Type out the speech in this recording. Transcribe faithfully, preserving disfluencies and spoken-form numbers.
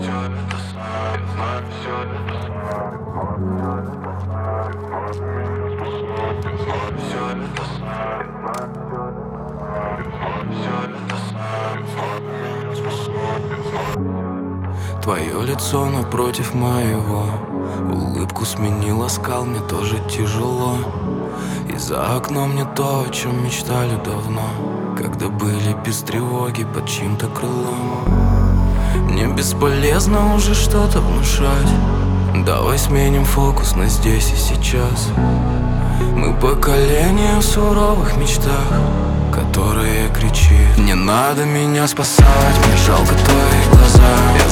все это знаю, я знаю все это знаю. Все это знаю, все это знаю. Твое лицо напротив моего, улыбку сменил оскал, мне тоже тяжело. И за окном не то, о чем мечтали давно, когда были без тревоги под чьим-то крылом. Мне бесполезно уже что-то внушать, давай сменим фокус на здесь и сейчас. Мы поколение в суровых мечтах, которое кричит: не надо меня спасать, мне жалко твои глаза. Я